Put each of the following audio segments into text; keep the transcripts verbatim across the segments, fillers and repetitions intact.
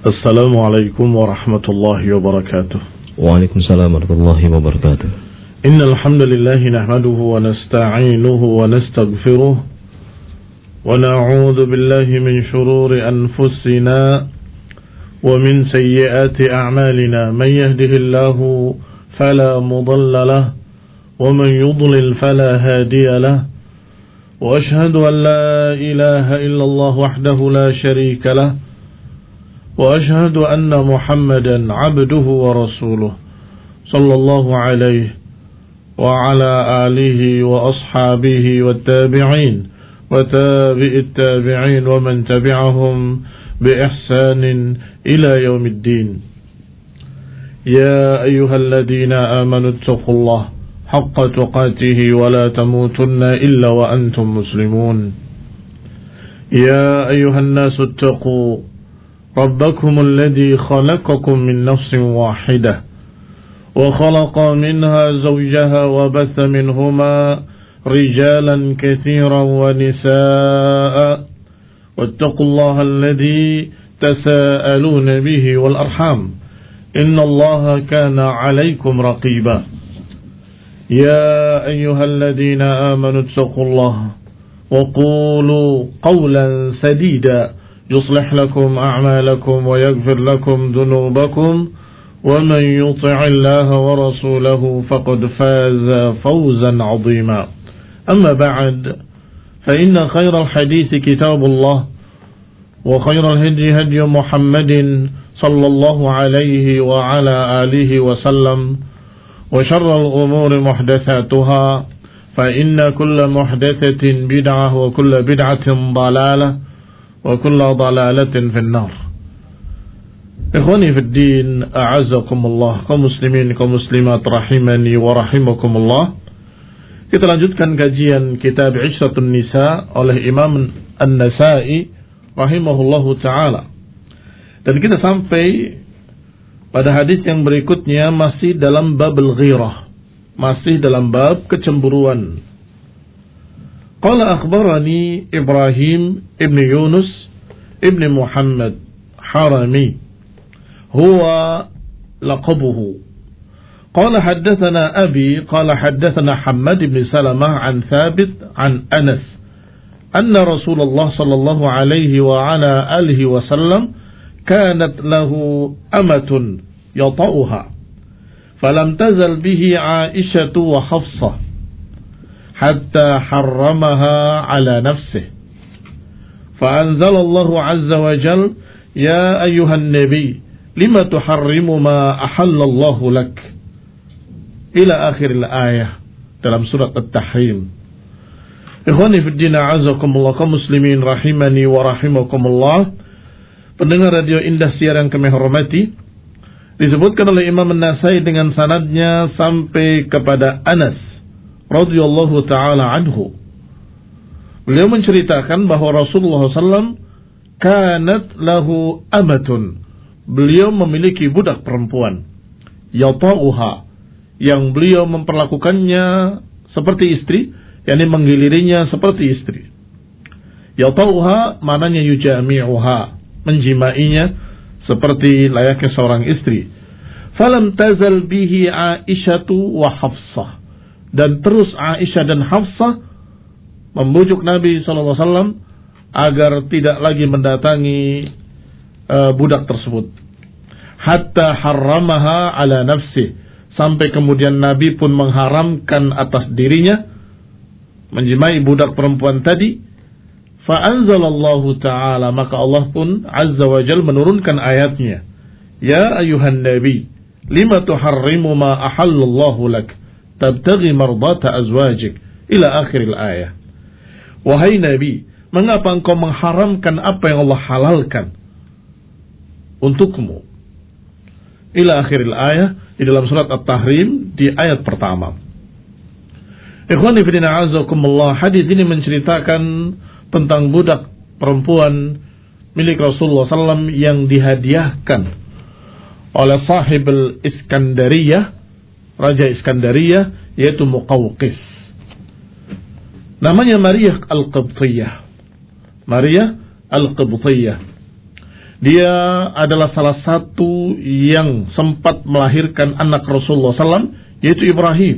Assalamualaikum warahmatullahi wabarakatuh. Waalaikumsalam warahmatullahi wabarakatuh. Innal hamdalillah nahmaduhu wa nasta'inuhu wa nastaghfiruh wa na'udzu billahi min shururi anfusina wa min sayyiati a'malina. Man yahdihillahu fala mudilla lahu wa man yudlil fala hadiya lahu. Wa ashhadu an la ilaha illallah wahdahu la sharika lahu. وأشهد أن محمدا عبده ورسوله صلى الله عليه وعلى آله وأصحابه والتابعين وتابع التابعين ومن تبعهم بإحسان إلى يوم الدين. يا أيها الذين آمنوا اتقوا الله حق تقاته ولا تموتن إلا وأنتم مسلمون. يا أيها الناس اتقوا ربكم الذي خلقكم من نفس واحدة وخلق منها زوجها وبث منهما رجالا كثيرا ونساء واتقوا الله الذي تساءلون به والأرحام إن الله كان عليكم رقيبا. يا أيها الذين آمنوا اتقوا الله وقولوا قولا سديدا يصلح لكم أعمالكم ويغفر لكم ذنوبكم ومن يطع الله ورسوله فقد فاز فوزا عظيما. أما بعد فإن خير الحديث كتاب الله وخير الهدي هدي محمد صلى الله عليه وعلى آله وسلم وشر الأمور محدثاتها فإن كل محدثة بدعة وكل بدعة ضلالة wa kullu dhalalatin finnar. Ikhwani fid din, a'azzakumullah, kaum muslimin, kaum muslimat rahimani wa rahimakumullah. Kita lanjutkan kajian kitab Ishratun Nisa oleh Imam An-Nasa'i rahimahullahu ta'ala. Dan kita sampai pada hadis yang berikutnya masih dalam bab al-ghirah, masih dalam bab kecemburuan. Qala akhbarani Ibrahim ibn Yunus ibn Muhammad Harami huwa laqabuhu. Qala haddathana abi qala haddathana Hammad ibn Salamah an Thabit an Anas anna Rasulullah sallallahu alaihi wa ala alihi wa sallam kanat lahu amatun yata'uha falam tazal bihi Aisyatu wa Hafsah حتى حرمها على نفسه فأنزل الله عز وجل يا أيها النبي لما تحرم ما أحل الله لك إلى آخر الآية dalam surat At-Tahrim. Ikhwani fi din, a'azakumullah, kaum muslimin rahimani wa rahimakumullah, pendengar radio Indah Siar yang kami hormati, disebutkan oleh Imam An-Nasai dengan sanadnya sampai kepada Anas radhiyallahu ta'ala anhu. Beliau menceritakan bahwa Rasulullah sallallahu alaihi wasallam kanat lahu amatun, beliau memiliki budak perempuan, yata'uha, yang beliau memperlakukannya seperti istri, yakni menggilirinya seperti istri. Yata'uha maknanya yujami'uha, menjimainya seperti layaknya seorang istri. Falam tazal bihi Aisyatu wa Hafsah, dan terus Aisyah dan Hafsah membujuk Nabi sallallahu alaihi wasallam agar tidak lagi mendatangi uh, budak tersebut. Hatta harramaha ala nafsi, sampai kemudian Nabi pun mengharamkan atas dirinya menjimai budak perempuan tadi. Fa anzalallahu ta'ala, maka Allah pun azza wa jalla menurunkan ayatnya, ya ayuhan nabi lima tuharrimu ma ahallallahu lak tabtaghi mardata azwajik ila akhiril ayah. Wahai Nabi, mengapa engkau mengharamkan apa yang Allah halalkan untukmu? Ila akhiril ayah, di dalam surat At-Tahrim di ayat pertama. Ikhwani fillah azakumullah, hadis ini menceritakan tentang budak perempuan milik Rasulullah sallallahu alaihi wasallam yang dihadiahkan oleh sahib al-Iskandariyah, Raja Iskandariyah, yaitu Muqawqis. Namanya Maria Al-Qibtiyah. Maria Al-Qibtiyah. Dia adalah salah satu yang sempat melahirkan anak Rasulullah sallallahu alaihi wasallam, yaitu Ibrahim,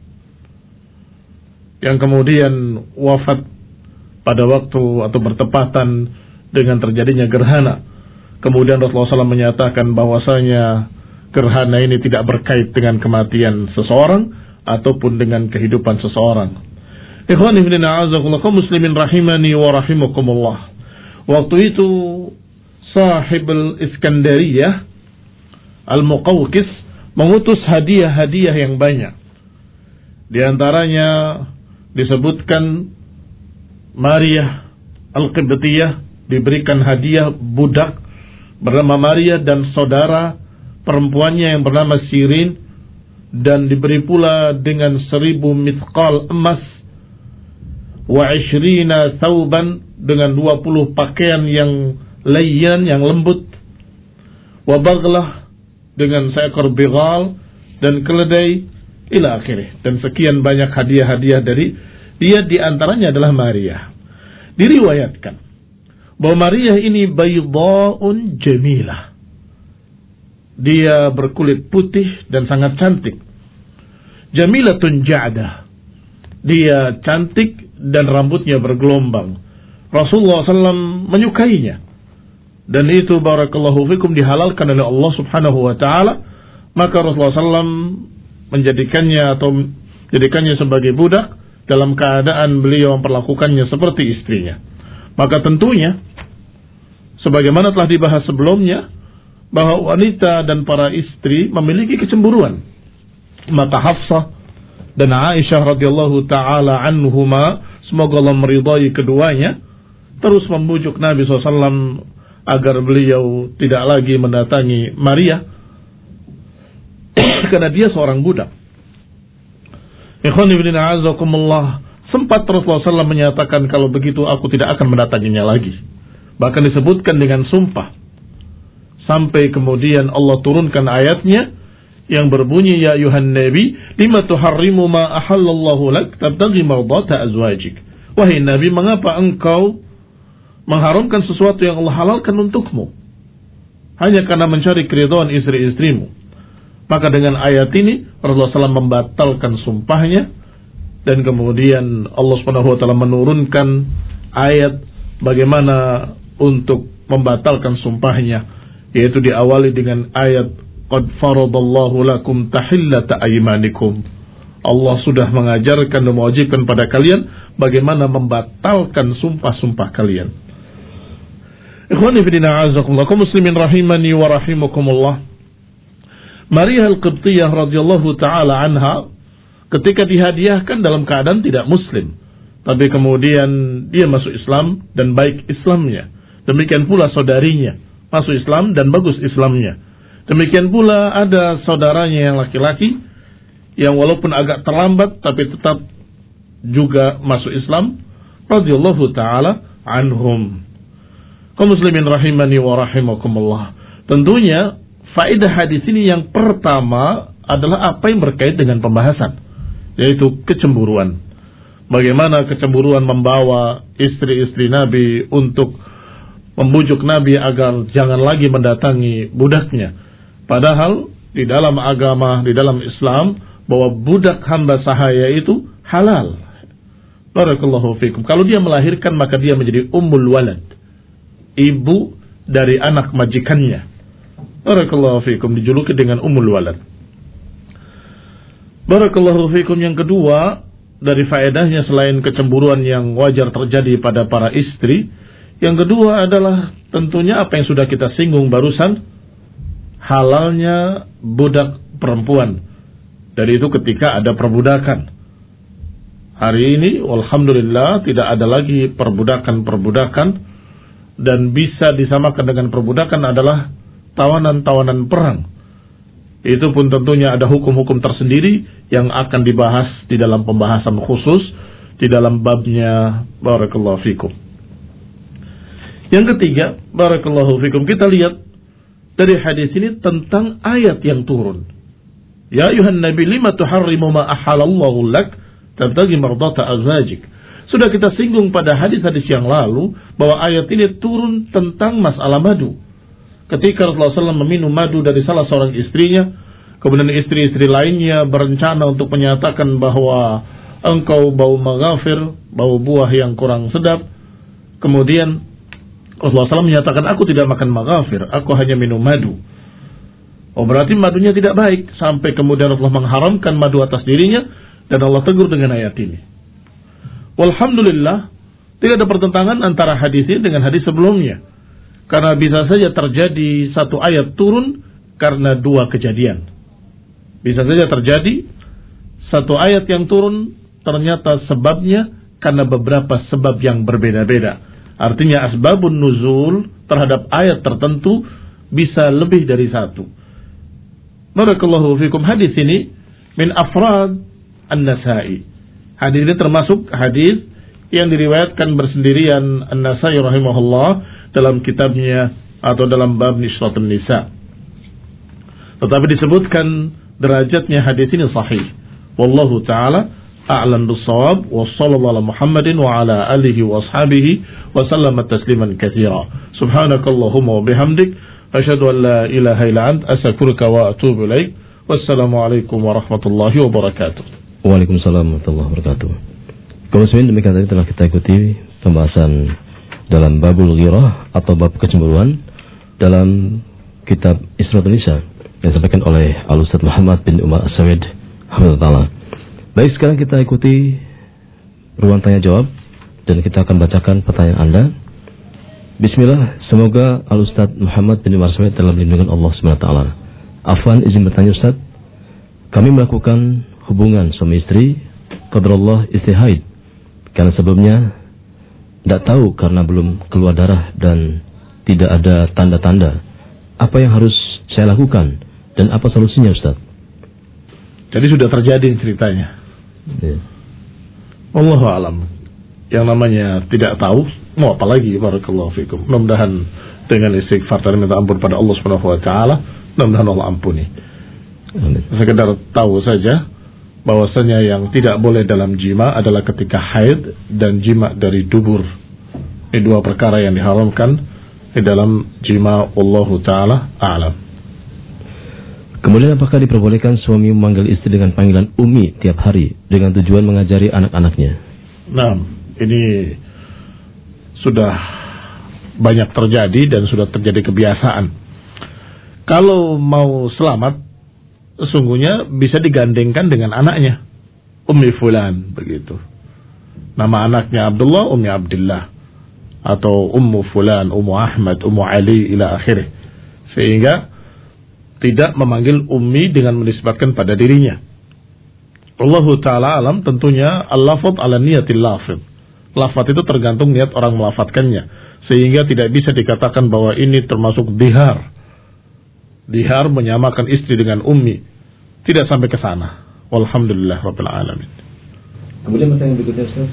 yang kemudian wafat pada waktu atau bertepatan dengan terjadinya gerhana. Kemudian Rasulullah sallallahu alaihi wasallam menyatakan bahwasanya gerhana ini tidak berkait dengan kematian seseorang ataupun dengan kehidupan seseorang. Ikhwani fillah, a'azakumullah, kaum muslimin rahimani wa rahimakumullah. Waktu itu Sahibul Iskandariyah Al-Muqawqis mengutus hadiah-hadiah yang banyak. Di antaranya disebutkan Maria Al-Qibtiyah diberikan hadiah budak bernama Maria dan saudara perempuannya yang bernama Sirin, dan diberi pula dengan seribu mithqal emas, wa ishrina thawban, dengan dua puluh pakaian yang layyan, yang lembut, wa baghlah, dengan seekor bighal dan keledai, ila akhirih, dan sekian banyak hadiah-hadiah dari dia. Di antaranya adalah Maria. Diriwayatkan bahwa Maria ini baydha'un jamilah, dia berkulit putih dan sangat cantik. Jamilatun ja'dah, dia cantik dan rambutnya bergelombang. Rasulullah sallallahu alaihi wasallam menyukainya, dan itu barakallahu fikum dihalalkan oleh Allah subhanahu wa ta'ala. Maka Rasulullah sallallahu alaihi wasallam menjadikannya atau menjadikannya sebagai budak dalam keadaan beliau memperlakukannya seperti istrinya. Maka tentunya sebagaimana telah dibahas sebelumnya bahwa wanita dan para istri memiliki kecemburuan. Maka Hafsah dan Aisyah radhiyallahu taala anhuma, semoga Allah meridai keduanya, terus membujuk Nabi shallallahu alaihi wasallam agar beliau tidak lagi mendatangi Maria karena dia seorang budak. Ikhwan ibn a'azakumullah, sempat Rasulullah sallallahu alaihi wasallam menyatakan, kalau begitu aku tidak akan mendatanginya lagi. Bahkan disebutkan dengan sumpah. Sampai kemudian Allah turunkan ayatnya yang berbunyi, ya ayuhan nabi lima tuharrimu ma ahallallahu lak tabtaghi mardata azwajik. Wahai Nabi, mengapa engkau mengharamkan sesuatu yang Allah halalkan untukmu hanya karena mencari keridhaan istri-istrimu? Maka dengan ayat ini Rasulullah sallallahu alaihi wasallam membatalkan sumpahnya, dan kemudian Allah subhanahu wa taala menurunkan ayat bagaimana untuk membatalkan sumpahnya, yaitu diawali dengan ayat qad faradallahu lakum tahillata aymanikum. Allah sudah mengajarkan dan mewajibkan pada kalian bagaimana membatalkan sumpah-sumpah kalian. Ikhwani fillah, a'azakumullah, kaum muslimin rahimani wa rahimakumullah. Maria Al-Qibtiyah radhiyallahu taala anha ketika dihadiahkan dalam keadaan tidak muslim, tapi kemudian dia masuk Islam dan baik Islamnya. Demikian pula saudarinya masuk Islam dan bagus Islamnya. Demikian pula ada saudaranya yang laki-laki yang walaupun agak terlambat tapi tetap juga masuk Islam, radhiyallahu taala anhum. Kaum muslimin rahimani wa rahimakumullah. Tentunya faedah hadis ini yang pertama adalah apa yang berkait dengan pembahasan, yaitu kecemburuan. Bagaimana kecemburuan membawa istri-istri Nabi untuk membujuk Nabi agar jangan lagi mendatangi budaknya. Padahal di dalam agama, di dalam Islam, bahwa budak hamba sahaya itu halal. Barakallahu fikum. Kalau dia melahirkan, maka dia menjadi ummul walad, ibu dari anak majikannya. Barakallahu fikum, dijuluki dengan ummul walad. Barakallahu fikum. Yang kedua dari faedahnya selain kecemburuan yang wajar terjadi pada para istri, yang kedua adalah tentunya apa yang sudah kita singgung barusan, halalnya budak perempuan. Dari itu ketika ada perbudakan. Hari ini alhamdulillah tidak ada lagi perbudakan-perbudakan, dan bisa disamakan dengan perbudakan adalah tawanan-tawanan perang. Itu pun tentunya ada hukum-hukum tersendiri yang akan dibahas di dalam pembahasan khusus di dalam babnya. Barakallahu fikum. Yang ketiga, barakallahu fikum, kita lihat dari hadis ini tentang ayat yang turun. Ya ayuhan nabi lima tuharrimu ma ahalallahu lak tabtaghi mardata azwajik. Sudah kita singgung pada hadis-hadis yang lalu bahwa ayat ini turun tentang masalah madu. ketika Rasulullah shallallahu alaihi wasallam meminum madu dari salah seorang istrinya, kemudian istri-istri lainnya berencana untuk menyatakan bahwa engkau bau maghafir, bau buah yang kurang sedap. Kemudian Rasulullah shallallahu alaihi wasallam menyatakan, aku tidak makan maghafir, aku hanya minum madu. Oh, berarti madunya tidak baik. Sampai kemudian Rasulullah mengharamkan madu atas dirinya, dan Allah tegur dengan ayat ini. Walhamdulillah, tidak ada pertentangan antara hadis ini dengan hadis sebelumnya. Karena bisa saja terjadi satu ayat turun karena dua kejadian. Bisa saja terjadi satu ayat yang turun ternyata sebabnya karena beberapa sebab yang berbeda-beda. Artinya asbabun nuzul terhadap ayat tertentu bisa lebih dari satu. Barakallahu fikum, hadis ini min afrad An-Nasa'i. Hadis ini termasuk hadis yang diriwayatkan bersendirian An-Nasa'i rahimahullah dalam kitabnya atau dalam bab Nishratun Nisa. Tetapi disebutkan derajatnya hadis ini sahih. Wallahu ta'ala a'lam bis-shawab, wa sallallahu ala Muhammadin wa ala alihi wa ashabihi wa sallama tasliman katsira. Subhanakallahumma wa bihamdik, asyhadu an la ilaha illa ant, astaghfiruka wa atubu ilaik. Wassalamu alaikum warahmatullahi wabarakatuh. Waalaikumsalam warahmatullahi wabarakatuh. Kaum muslimin, demikian tadi telah kita ikuti pembahasan dalam babul ghirah atau bab kecemburuan dalam kitab Nishratun Nisa yang disampaikan oleh Al-Ustaz Muhammad bin Umar As-Sawid hafizahullah. Baik, sekarang kita ikuti ruang tanya jawab dan kita akan bacakan pertanyaan Anda. Bismillah, semoga Al-Ustaz Muhammad bin Umar As-Sawid dalam lindungan Allah subhanahu wa taala. Afwan, izin bertanya Ustaz. Kami melakukan hubungan suami istri qadrallah istihaid karena sebelumnya tidak tahu karena belum keluar darah dan tidak ada tanda-tanda. Apa yang harus saya lakukan dan apa solusinya, Ustaz? Jadi sudah terjadi ceritanya. Ya. Wallahu a'lam. Yang namanya tidak tahu, mau apa lagi? Barakallahu fikum. Mudah-mudahan dengan istighfar dan minta ampun pada Allah Subhanahu wa taala, mudah-mudahan Allah ampuni. Amin. Sekedar tahu saja bahwasanya yang tidak boleh dalam jima adalah ketika haid dan jima dari dubur. Ini dua perkara yang diharamkan di dalam jima. Wallahu ta'ala a'lam. Kemudian apakah diperbolehkan suami memanggil istri dengan panggilan Umi tiap hari dengan tujuan mengajari anak-anaknya? Nah, ini sudah banyak terjadi dan sudah terjadi kebiasaan. Kalau mau selamat, sesungguhnya bisa digandengkan dengan anaknya, Ummi Fulan, begitu. Nama anaknya Abdullah, Ummi Abdullah, atau Ummu Fulan, Ummu Ahmad, Ummu Ali, ila akhirih. Sehingga tidak memanggil Ummi dengan menisbatkan pada dirinya. Allahu ta'ala alam, tentunya al-lafadz ala niyatil lafadz. Lafadz itu tergantung niat orang melafatkannya. Sehingga tidak bisa dikatakan bahwa ini termasuk dihar. Dihar menyamakan istri dengan Ummi. Tidak sampai ke sana. Walhamdulillah rabbil alamin. Kemudian pertanyaan berikutnya, Ustaz.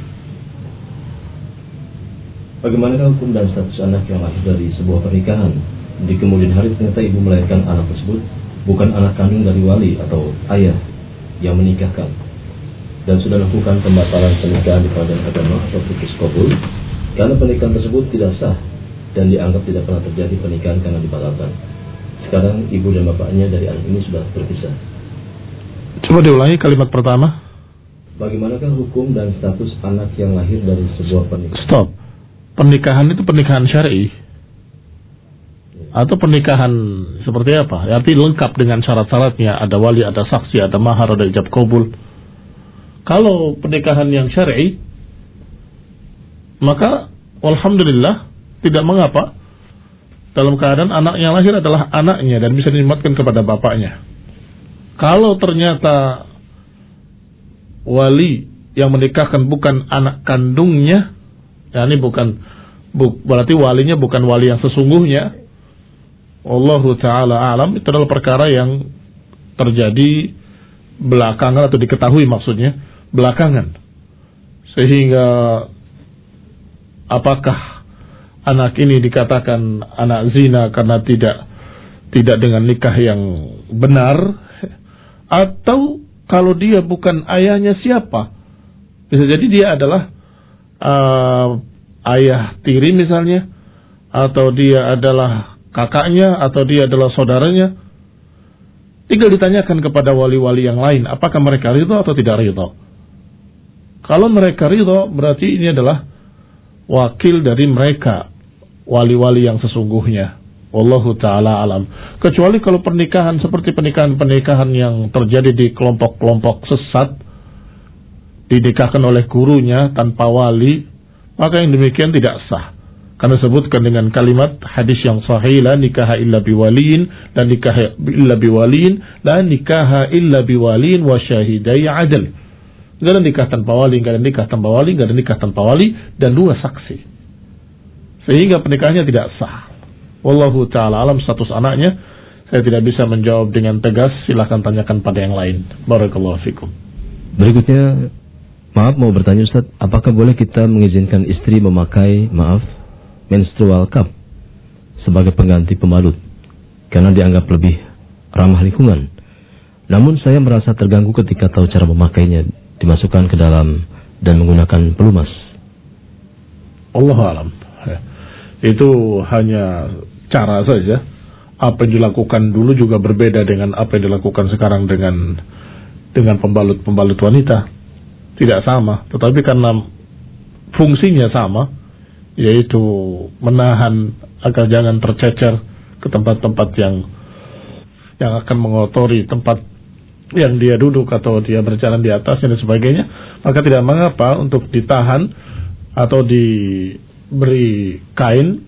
Bagaimanakah hukum dan status anak yang lahir dari sebuah pernikahan? Di kemudian hari ternyata ibu melahirkan anak tersebut bukan anak kandung dari wali atau ayah yang menikahkan, dan sudah lakukan pembatalan pernikahan di pengadilan agama atau putus kabul karena pernikahan tersebut tidak sah dan dianggap tidak pernah terjadi pernikahan karena dibatalkan. Sekarang ibu dan bapaknya dari anak ini sudah berpisah. Coba diulangi kalimat pertama. Bagaimanakah hukum dan status anak yang lahir dari sebuah pernikahan? Stop. Pernikahan itu pernikahan syar'i atau pernikahan seperti apa? Arti lengkap dengan syarat-syaratnya, ada wali, ada saksi, ada mahar, ada ijab kabul. Kalau pernikahan yang syar'i, maka alhamdulillah tidak mengapa dalam keadaan anak yang lahir adalah anaknya dan bisa dinikmatkan kepada bapaknya. Kalau ternyata wali yang menikahkan bukan anak kandungnya, ya ini bukan bu, berarti walinya bukan wali yang sesungguhnya. Wallahu ta'ala a'lam, itu adalah perkara yang terjadi belakangan atau diketahui maksudnya belakangan. Sehingga apakah anak ini dikatakan anak zina karena tidak tidak dengan nikah yang benar, atau kalau dia bukan ayahnya siapa? Bisa jadi dia adalah uh, ayah tiri misalnya, atau dia adalah kakaknya atau dia adalah saudaranya, tinggal ditanyakan kepada wali-wali yang lain, apakah mereka ridho atau tidak ridho. Kalau mereka ridho, berarti ini adalah wakil dari mereka, wali-wali yang sesungguhnya. Wallahu ta'ala alam. Kecuali kalau pernikahan seperti pernikahan-pernikahan yang terjadi di kelompok-kelompok sesat, dinikahkan oleh gurunya tanpa wali, maka yang demikian tidak sah. Karena disebutkan dengan kalimat hadis yang sahih, la nikaha illa biwaliin, la nikaha illa biwaliin, la nikaha illa biwaliin wa syahidai adl. Enggak ada nikah tanpa wali, enggak ada nikah tanpa wali, enggak ada nikah tanpa wali dan dua saksi. Sehingga pernikahannya tidak sah. Wallahu ta'ala alam status anaknya, saya tidak bisa menjawab dengan tegas, silahkan tanyakan pada yang lain. Barakallahu fikum. Berikutnya, maaf mau bertanya Ustaz, apakah boleh kita mengizinkan istri memakai, maaf, menstrual cup sebagai pengganti pembalut karena dianggap lebih ramah lingkungan? Namun saya merasa terganggu ketika tahu cara memakainya, dimasukkan ke dalam dan menggunakan pelumas. Allahu a'lam. Itu hanya cara saja. Apa yang dilakukan dulu juga berbeda dengan apa yang dilakukan sekarang dengan dengan pembalut-pembalut wanita. Tidak sama, tetapi karena fungsinya sama, yaitu menahan agar jangan tercecer ke tempat-tempat yang yang akan mengotori tempat yang dia duduk atau dia berjalan di atasnya dan sebagainya, maka tidak mengapa untuk ditahan atau diberi kain,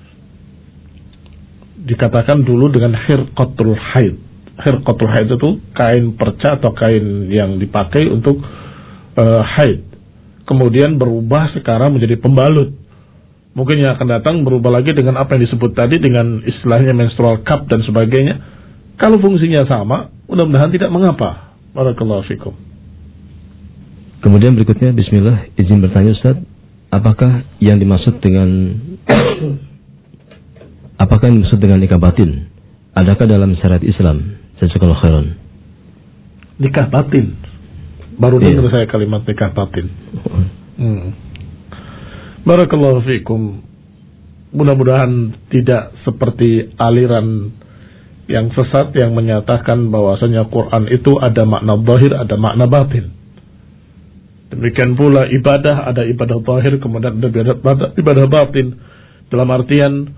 dikatakan dulu dengan khirqatul haid. Khirqatul haid itu kain perca atau kain yang dipakai untuk uh, haid, kemudian berubah sekarang menjadi pembalut. Mungkin yang akan datang berubah lagi dengan apa yang disebut tadi dengan istilahnya menstrual cup dan sebagainya. Kalau fungsinya sama, mudah-mudahan tidak mengapa. Barakallahu fikum. Kemudian berikutnya, bismillah, izin bertanya Ustaz, apakah yang dimaksud dengan apakah yang dimaksud dengan nikah batin? Adakah dalam syariat Islam? Jazakallahu khairan. Nikah batin. Baru dengar yeah. saya kalimat nikah batin. Hmm. Barakallahu fikum. Mudah-mudahan tidak seperti aliran yang sesat yang menyatakan bahwasanya Quran itu ada makna zahir, ada makna batin. Demikian pula ibadah, ada ibadah zahir, kemudian ada ibadah, ibadah batin. Dalam artian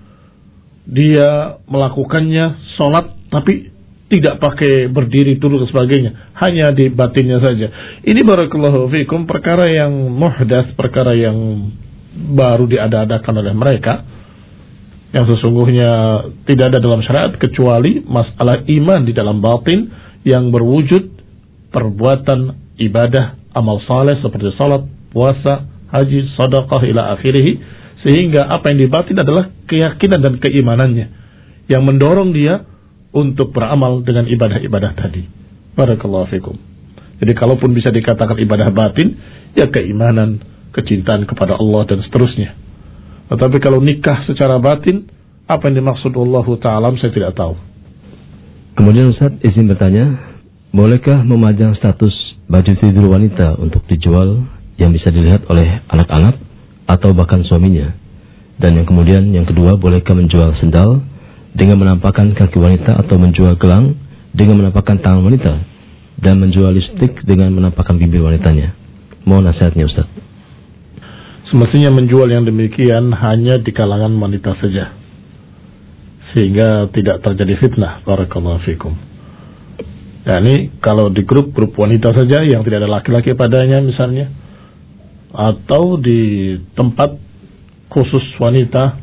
dia melakukannya sholat tapi tidak pakai berdiri dulu dan sebagainya, hanya di batinnya saja. Ini barakallahu fikum perkara yang muhdas, perkara yang baru diada-adakan oleh mereka, yang sesungguhnya tidak ada dalam syariat kecuali masalah iman di dalam batin yang berwujud perbuatan ibadah amal saleh seperti salat, puasa, haji, sedekah ila akhirih, sehingga apa yang di batin adalah keyakinan dan keimanannya yang mendorong dia untuk beramal dengan ibadah-ibadah tadi. Barakallahu fikum. Jadi kalaupun bisa dikatakan ibadah batin, ya keimanan, kecintaan kepada Allah dan seterusnya. Tetapi kalau nikah secara batin, apa yang dimaksud Allah Ta'ala saya tidak tahu. Kemudian Ustaz izin bertanya, bolehkah memajang status baju tidur wanita untuk dijual yang bisa dilihat oleh anak-anak atau bahkan suaminya? Dan yang kemudian yang kedua, bolehkah menjual sendal dengan menampakkan kaki wanita atau menjual gelang dengan menampakkan tangan wanita dan menjual lipstik dengan menampakkan bibir wanitanya? Mohon nasihatnya Ustaz. Semestinya menjual yang demikian hanya di kalangan wanita saja, sehingga tidak terjadi fitnah. Barakallahu fikum. Nah ini kalau di grup-grup wanita saja yang tidak ada laki-laki padanya misalnya, atau di tempat khusus wanita,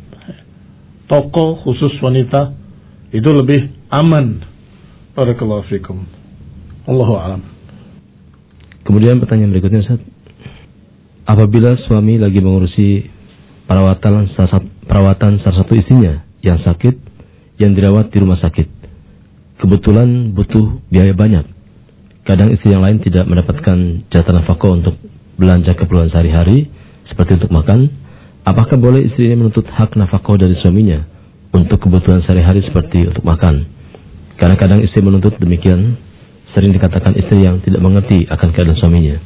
toko khusus wanita, itu lebih aman. Barakallahu fikum. Allahu a'lam. Kemudian pertanyaan berikutnya Ustaz, apabila suami lagi mengurusi perawatan salah satu, perawatan salah satu istrinya yang sakit, yang dirawat di rumah sakit, kebetulan butuh biaya banyak, kadang istri yang lain tidak mendapatkan jatah nafkah untuk belanja keperluan sehari-hari seperti untuk makan, apakah boleh istri ini menuntut hak nafkah dari suaminya untuk kebutuhan sehari-hari seperti untuk makan? Karena kadang istri menuntut demikian, sering dikatakan istri yang tidak mengerti akan keadaan suaminya.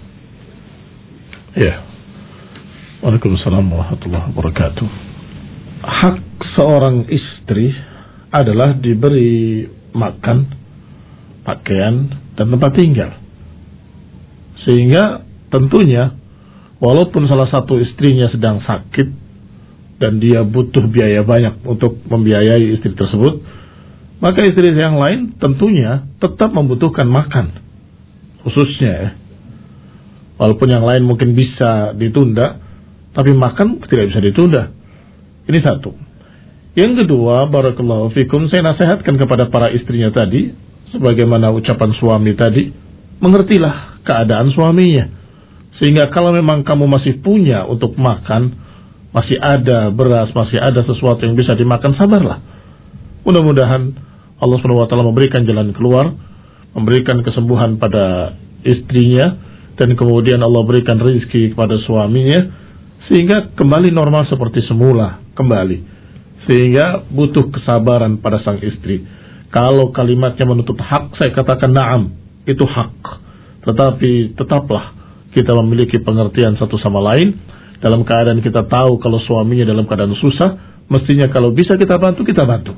Ya. Waalaikumsalam warahmatullahi wabarakatuh. Hak seorang istri adalah diberi makan, pakaian, dan tempat tinggal. Sehingga tentunya walaupun salah satu istrinya sedang sakit dan dia butuh biaya banyak untuk membiayai istri tersebut, maka istri yang lain tentunya tetap membutuhkan makan, khususnya ya. Walaupun yang lain mungkin bisa ditunda, tapi makan tidak bisa ditunda. Ini satu. Yang kedua, barakallahu fikum, saya nasihatkan kepada para istrinya tadi, sebagaimana ucapan suami tadi, mengertilah keadaan suaminya. Sehingga kalau memang kamu masih punya untuk makan, masih ada beras, masih ada sesuatu yang bisa dimakan, sabarlah. Mudah-mudahan Allah subhanahu wa taala memberikan jalan keluar, memberikan kesembuhan pada istrinya, dan kemudian Allah berikan rezeki kepada suaminya, sehingga kembali normal seperti semula, kembali. Sehingga butuh kesabaran pada sang istri. Kalau kalimatnya menuntut hak, saya katakan na'am, itu hak. Tetapi tetaplah kita memiliki pengertian satu sama lain. Dalam keadaan kita tahu kalau suaminya dalam keadaan susah, mestinya kalau bisa kita bantu, kita bantu.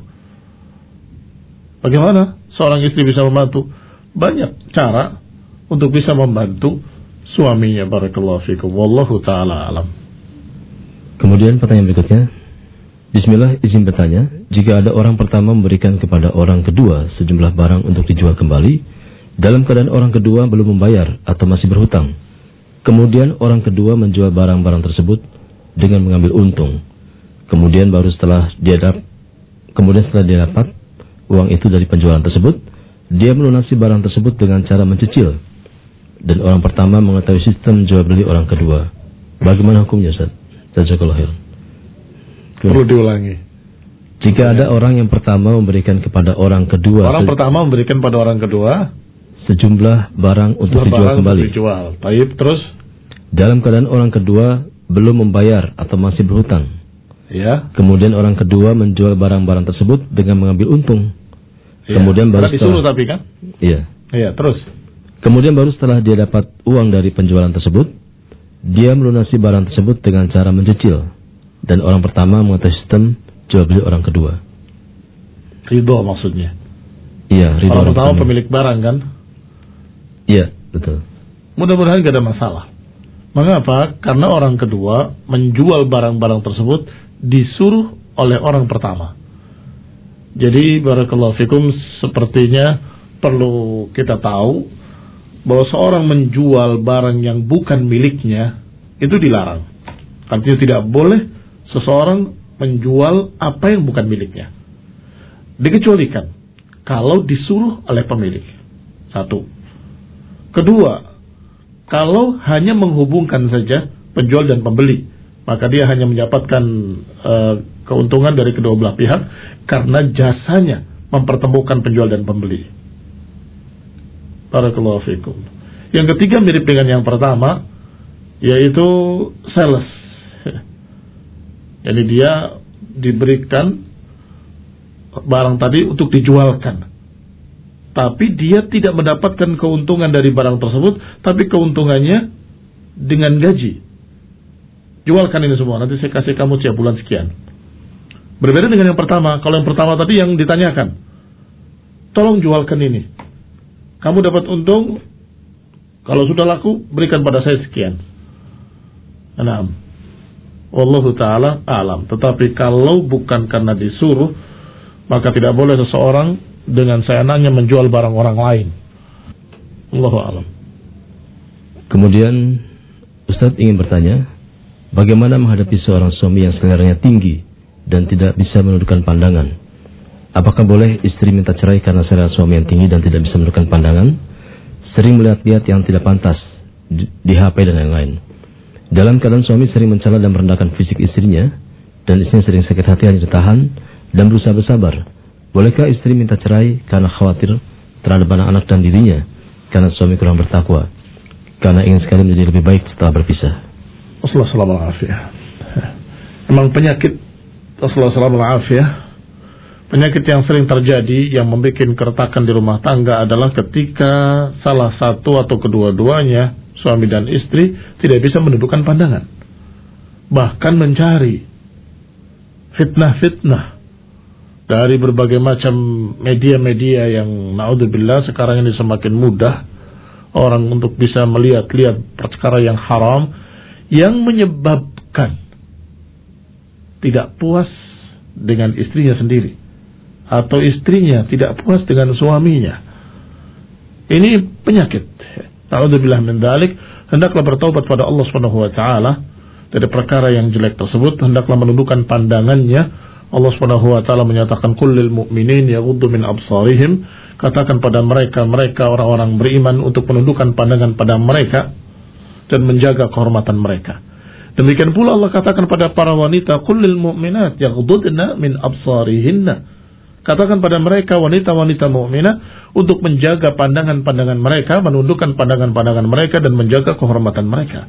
Bagaimana seorang istri bisa membantu? Banyak cara untuk bisa membantu suaminya. Barakallahu fikum. Wallahu ta'ala alam. Kemudian pertanyaan berikutnya. Bismillah, izin bertanya, jika ada orang pertama memberikan kepada orang kedua sejumlah barang untuk dijual kembali, dalam keadaan orang kedua belum membayar atau masih berhutang, kemudian orang kedua menjual barang-barang tersebut dengan mengambil untung, kemudian baru setelah dia dapat, kemudian setelah dia dapat uang itu dari penjualan tersebut, dia melunasi barang tersebut dengan cara mencicil, dan orang pertama mengetahui sistem jual beli orang kedua. Bagaimana hukumnya, Ustaz? Jazakallahu khairan. Perlu diulangi. Jika ada orang yang pertama memberikan kepada orang kedua, orang pertama memberikan pada orang kedua sejumlah barang untuk sejumlah dijual barang kembali. Untuk dijual. Baik, terus dalam keadaan orang kedua belum membayar atau masih berhutang. Ya. Kemudian orang kedua menjual barang-barang tersebut dengan mengambil untung. Ya. Kemudian baru Karena disuruh tapi kan? Iya. Iya, terus. Kemudian baru setelah dia dapat uang dari penjualan tersebut, dia melunasi barang tersebut dengan cara mencicil. Dan orang pertama mengetahui sistem jual beli orang kedua. Ridho maksudnya. Iya, ridho. Orang pertama pemilik barang kan? Iya, betul. Mudah-mudahan tidak ada masalah. Mengapa? Karena orang kedua menjual barang-barang tersebut disuruh oleh orang pertama. Jadi barakallahu fikum, sepertinya perlu kita tahu bahwa seorang menjual barang yang bukan miliknya itu dilarang. Artinya tidak boleh seseorang menjual apa yang bukan miliknya. Dikecualikan kalau disuruh oleh pemilik. Satu. Kedua, kalau hanya menghubungkan saja penjual dan pembeli, maka dia hanya mendapatkan uh, keuntungan dari kedua belah pihak karena jasanya mempertemukan penjual dan pembeli. Barakallahu fikum. Yang ketiga mirip dengan yang pertama, yaitu sales. Jadi dia diberikan barang tadi untuk dijualkan, tapi dia tidak mendapatkan keuntungan dari barang tersebut, tapi keuntungannya dengan gaji. Jualkan ini semua, nanti saya kasih kamu tiap bulan sekian. Berbeda dengan yang pertama. Kalau yang pertama tadi yang ditanyakan, tolong jualkan ini, kamu dapat untung, kalau sudah laku berikan pada saya sekian. Nah, wallahu ta'ala alam. Tetapi kalau bukan karena disuruh, maka tidak boleh seseorang dengan seenaknya menjual barang orang lain. Allahu alam. Kemudian Ustadz ingin bertanya, bagaimana menghadapi seorang suami yang seleranya tinggi dan tidak bisa menundukkan pandangan? Apakah boleh istri minta cerai karena selera suami yang tinggi dan tidak bisa menundukkan pandangan? Sering melihat-lihat yang tidak pantas di, di H P dan lain-lain. Dalam keadaan suami sering mencela dan merendahkan fisik istrinya, dan istrinya sering sakit hati hanya ditahan dan berusaha bersabar. Bolehkah istri minta cerai karena khawatir terhadap anak-anak dan dirinya, karena suami kurang bertakwa, karena ingin sekali menjadi lebih baik setelah berpisah? Wassalamualaikum. Memang penyakit Wassalamualaikum. Penyakit yang sering terjadi yang membuat keretakan di rumah tangga adalah ketika salah satu atau kedua-duanya, suami dan istri, tidak bisa menundukkan pandangan, bahkan mencari fitnah-fitnah dari berbagai macam media-media yang naudzubillah sekarang ini semakin mudah orang untuk bisa melihat-lihat perkara yang haram yang menyebabkan tidak puas dengan istrinya sendiri atau istrinya tidak puas dengan suaminya. Ini penyakit. Naudzubillah min dzalik. Hendaklah bertaubat pada Allah Subhanahu wa taala dari perkara yang jelek tersebut. Hendaklah menundukkan pandangannya. Allah Subhanahu wa taala menyatakan kullil mu'minin yaghuddu min absarihim, katakan pada mereka mereka orang-orang beriman untuk menundukkan pandangan pada mereka dan menjaga kehormatan mereka. Demikian pula Allah katakan pada para wanita kullil mu'minat yaghuddna min absarihinna, katakan pada mereka wanita-wanita mukminah untuk menjaga pandangan-pandangan mereka, menundukkan pandangan-pandangan mereka dan menjaga kehormatan mereka.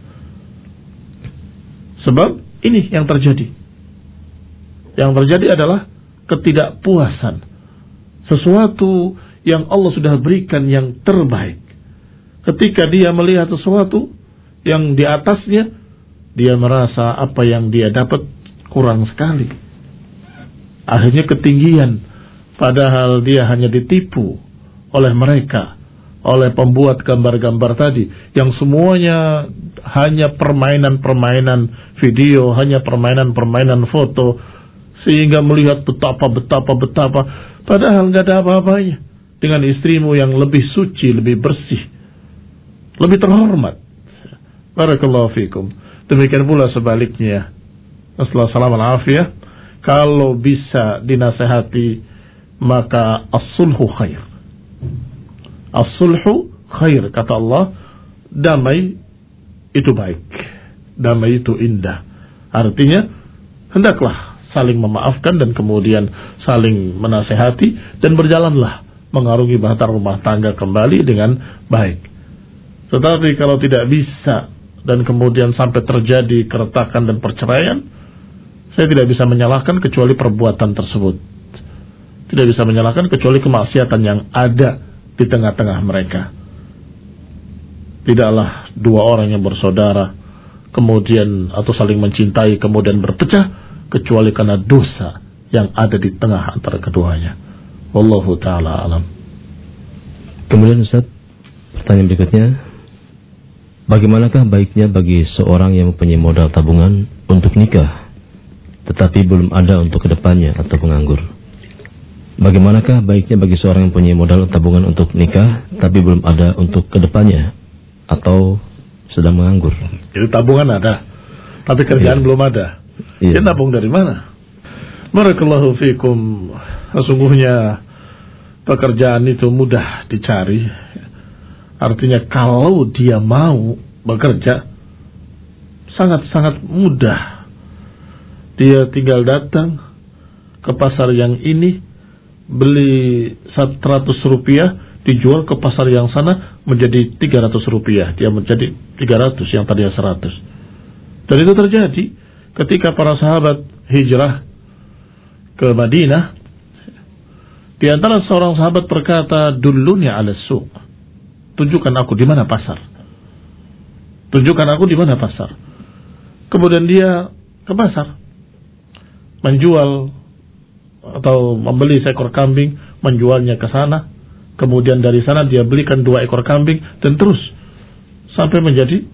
Sebab ini yang terjadi. Yang terjadi adalah ketidakpuasan. Sesuatu yang Allah sudah berikan yang terbaik. Ketika dia melihat sesuatu yang di atasnya, dia merasa apa yang dia dapat kurang sekali. Akhirnya ketinggian. Padahal dia hanya ditipu oleh mereka, oleh pembuat gambar-gambar tadi, yang semuanya hanya permainan-permainan video, hanya permainan-permainan foto, sehingga melihat betapa-betapa-betapa, padahal nggak ada apa-apanya dengan istrimu yang lebih suci, lebih bersih, lebih terhormat. Barakallahu fikum. Demikian pula sebaliknya. Assalamualaikum warahmatullahi wabarakatuh. Kalau bisa dinasehati, maka as-sulhu khair. As-sulhu khair, kata Allah. Damai itu baik, damai itu indah. Artinya hendaklah saling memaafkan dan kemudian saling menasehati dan berjalanlah mengarungi bahtera rumah tangga kembali dengan baik. Tetapi kalau tidak bisa dan kemudian sampai terjadi keretakan dan perceraian, saya tidak bisa menyalahkan kecuali perbuatan tersebut. Tidak bisa menyalahkan kecuali kemaksiatan yang ada di tengah-tengah mereka. Tidaklah dua orang yang bersaudara kemudian atau saling mencintai kemudian berpecah kecuali karena dosa yang ada di tengah antara keduanya. Wallahu ta'ala alam. Kemudian Ustaz, pertanyaan berikutnya, bagaimanakah baiknya bagi seorang yang mempunyai modal tabungan untuk nikah tetapi belum ada untuk kedepannya atau penganggur? Bagaimanakah baiknya bagi seorang yang punya modal tabungan untuk nikah tapi belum ada untuk kedepannya atau sedang menganggur? Itu tabungan ada, tapi kerjaan iya. belum ada. Iya. Dia nabung dari mana? Barakallahu fikum. Sesungguhnya pekerjaan itu mudah dicari. Artinya kalau dia mau bekerja sangat-sangat mudah. Dia tinggal datang ke pasar yang ini, beli seratus rupiah, dijual ke pasar yang sana menjadi tiga ratus rupiah. Dia menjadi tiga ratus yang tadinya seratus. Dan itu terjadi ketika para sahabat hijrah ke Madinah. Di antara seorang sahabat berkata, "Dulluni 'ala suq." Tunjukkan aku di mana pasar. Tunjukkan aku di mana pasar. Kemudian dia ke pasar, menjual atau membeli seekor kambing, menjualnya ke sana, kemudian dari sana dia belikan dua ekor kambing, dan terus sampai menjadi,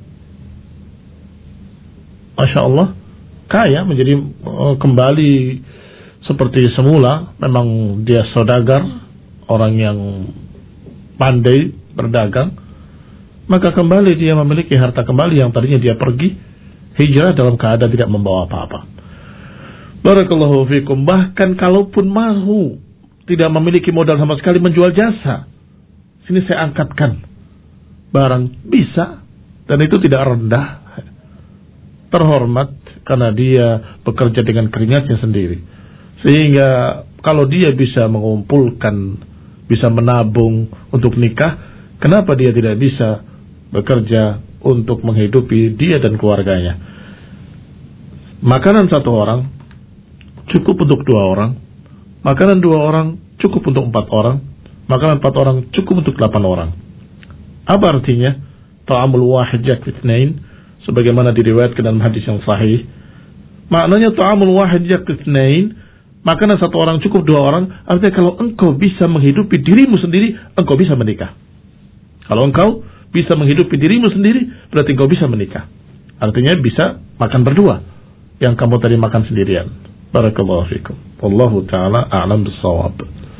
Masya Allah, kaya, menjadi uh, kembali seperti semula. Memang dia saudagar, orang yang pandai berdagang, maka kembali dia memiliki harta kembali yang tadinya dia pergi hijrah dalam keadaan tidak membawa apa-apa. Barakallahu fikum. Bahkan kalaupun mau tidak memiliki modal sama sekali, menjual jasa, sini saya angkatkan barang, bisa, dan itu tidak rendah, terhormat, karena dia bekerja dengan keringatnya sendiri. Sehingga kalau dia bisa mengumpulkan, bisa menabung untuk nikah, kenapa dia tidak bisa bekerja untuk menghidupi dia dan keluarganya? Makanan satu orang cukup untuk dua orang, makanan dua orang cukup untuk empat orang, makanan empat orang cukup untuk delapan orang. Apa artinya? Ta'amul wahid yakfi itsnain, sebagaimana diriwayatkan dalam hadis yang sahih. Maknanya ta'amul wahid yakfi itsnain, Makanan satu orang cukup dua orang, artinya kalau engkau bisa menghidupi dirimu sendiri, engkau bisa menikah. Kalau engkau bisa menghidupi dirimu sendiri, berarti engkau bisa menikah. Artinya bisa makan berdua, yang kamu tadi makan sendirian. Barakallahu fikum. Wallahu ta'ala a'lam bis-shawab.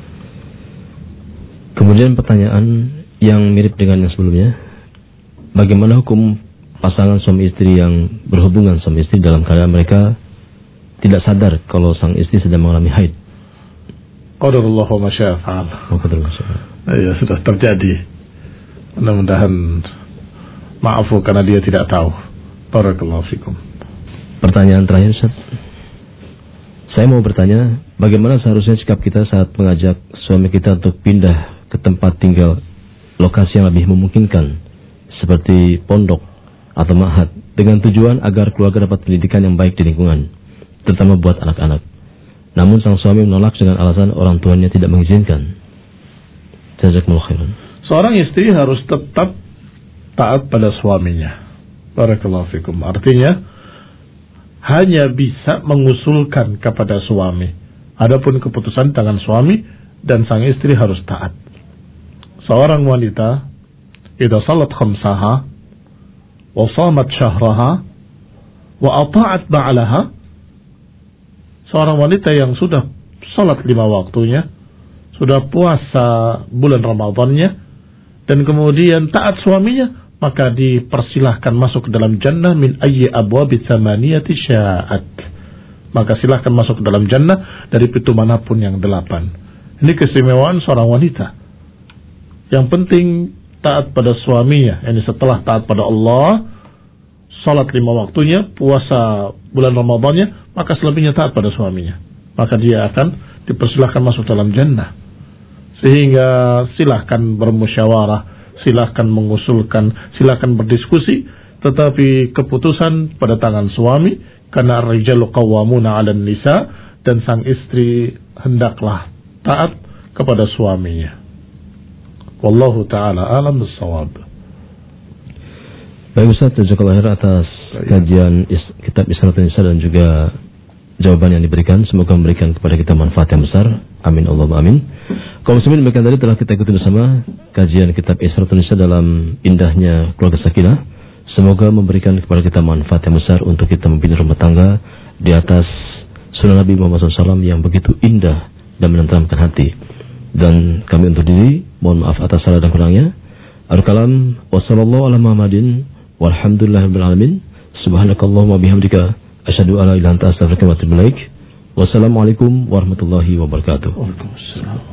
Kemudian pertanyaan yang mirip dengan yang sebelumnya, bagaimana hukum pasangan suami istri yang berhubungan suami istri dalam keadaan mereka tidak sadar kalau sang istri sedang mengalami haid? Qadarullahu ma syaa fa'al. Ya, sudah terjadi. Mudah-mudahan maafu karena dia tidak tahu. Barakallahu fikum. Pertanyaan terakhir, Ustaz. Saya mau bertanya, bagaimana seharusnya sikap kita saat mengajak suami kita untuk pindah ke tempat tinggal lokasi yang lebih memungkinkan, seperti pondok atau ma'had, dengan tujuan agar keluarga dapat pendidikan yang baik di lingkungan, terutama buat anak-anak. Namun sang suami menolak dengan alasan orang tuanya tidak mengizinkan. Jazakumullah khairan. Seorang istri harus tetap taat pada suaminya. Barakallahu fikum. Artinya hanya bisa mengusulkan kepada suami. Adapun keputusan tangan suami, dan sang istri harus taat. Seorang wanita idza salat khamsaha wa shamat syahraha wa ata'at ba'laha, seorang wanita yang sudah salat lima waktunya, sudah puasa bulan Ramadannya, dan kemudian taat suaminya, maka dipersilahkan masuk ke dalam jannah min ayyi abwabi tsamaniyati sya'at. Maka silahkan masuk ke dalam jannah dari pintu manapun yang delapan. Ini keistimewaan seorang wanita. Yang penting taat pada suaminya. Ini setelah taat pada Allah, salat lima waktunya, puasa bulan Ramadannya, maka selebihnya taat pada suaminya. Maka dia akan dipersilahkan masuk dalam jannah. Sehingga silahkan bermusyawarah, silahkan mengusulkan, silahkan berdiskusi, tetapi keputusan pada tangan suami, karena ar-rijalu qawwamuna 'alan nisa, dan sang istri hendaklah taat kepada suaminya. Wallahu ta'ala a'lam bis-shawab. Baik Ustaz, jazakallahu khairan atas kajian is- kitab Isnatul Nisa dan juga jawaban yang diberikan. Semoga memberikan kepada kita manfaat yang besar. Amin Allahumma amin. Kaum muslimin, demikian tadi telah kita ikuti bersama kajian kitab Isnatul Nisa dalam indahnya keluarga sakinah. Semoga memberikan kepada kita manfaat yang besar untuk kita membina rumah tangga di atas sunnah Nabi Muhammad shallallahu alaihi wasallam yang begitu indah dan menenteramkan hati. Dan kami untuk diri mohon maaf atas salah dan kurangnya. Al-kalam wassallallahu ala Muhammadin walhamdulillahirabbil alamin. Subhanakallahumma bihamdika asyhadu an la ilaha illa anta astaghfiruka wa atubu ilaik. Wassalamualaikum warahmatullahi wabarakatuh. Waalaikumsalam.